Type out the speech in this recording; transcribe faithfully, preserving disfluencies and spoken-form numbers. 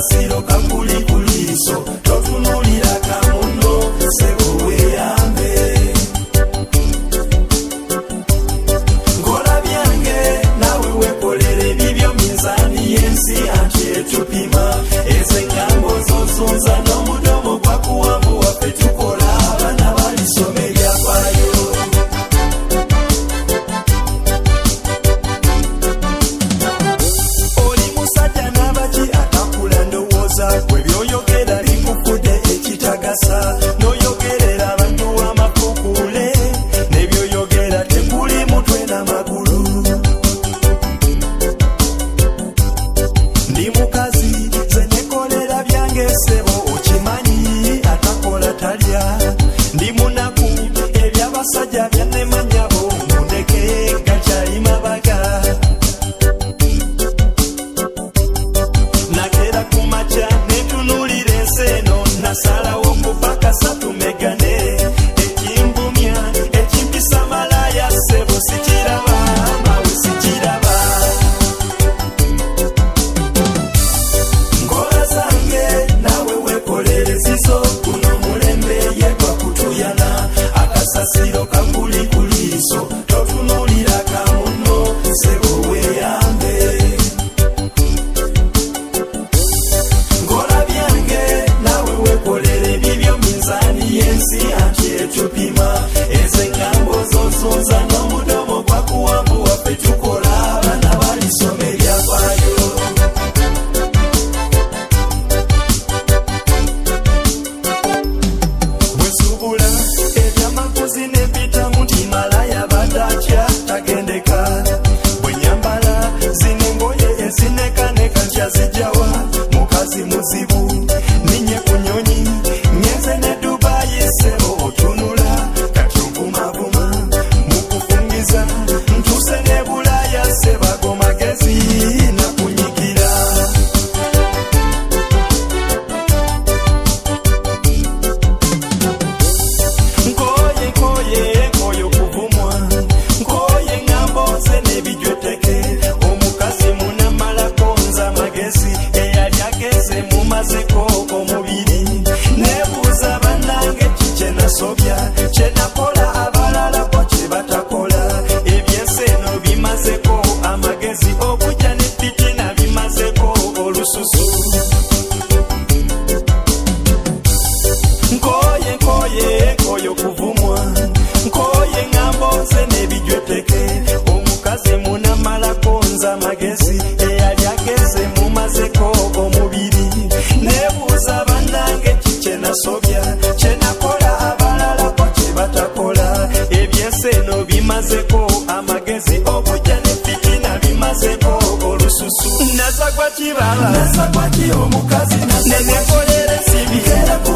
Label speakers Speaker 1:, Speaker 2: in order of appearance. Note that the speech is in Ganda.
Speaker 1: akasasiro kakuli kuliiso totunulira kamuno sebo weeyambe ngola byange nawe wekolere bibyo minzaani y'ensi anti etupima ezo engambo z'osunza n'omudomo gwa kuwambu waffe tukola abaana balisoma ebyafaayo oli musajja n'abaki atakula ndowooza gwe byoyogera bikufudde ekitagasa n'oyogerera abantu amafukuule n'ebyoyogera tekuli mutwe n'amagulu ndi mukazi ze nekolera byange ssebo okimanyi atakola talya ndi munaku ebyabasajja byannemanyabo mundeke gakyali mabaga nakera ku makya netunuulira ensi eno nasalawo kuba kasatu megane ekimbumya ekimpisa malaya ssebo sikiraba mawe sikiraba ngola zange nawe wekolere zizo guno mulembe yegwa kutuyana akasasiro kakuli kuliiso totunulira kamuno sebo weeyambe ngola byange nawe wekolere bibyo minzaani y'ensi anti etupima ezo engambo z'osunza n'omudomo gwa kuwambu waffe tukola abaana balisoma ebyafaayo bwesubula ebyamaguzi n'empitamu nti malaya badatya tagendeka bwe nyambala zino engoye ezinekaneka ntya zijjawa mukazi muzibu ninye ku nyonyi ngenze ne dubayi ssebo otunula kati onvumavuma mukufungiza ntuse ne bulaya ssebago magezi nakunyigira nkoye nkoye nkoye okuvumwa nkoye ngamboze n'ebijweteke omukazi munamalako nza magezi eyali ageze mumazeko omubiri nebuuza bannange kikye nasobya kye nakola abalala ko kye batakola ebyensi eno bimazeko amagezi okujja ne fitina bimazeko olususu nkoye nkoye nkoye okuvumwa nkoye ngamboze n'ebijweteke omukazi munamalako nza amagezi eyali ageze mumazeko omubiri nebuuza bannange kikye nasobya kye nakola abalala ko kye batakola ebyensi eno bimazeko amagezi okujja ne fitina bimazeko olususu nazagwa kibala nazagwa ki omukazi nenekolere sibi era ku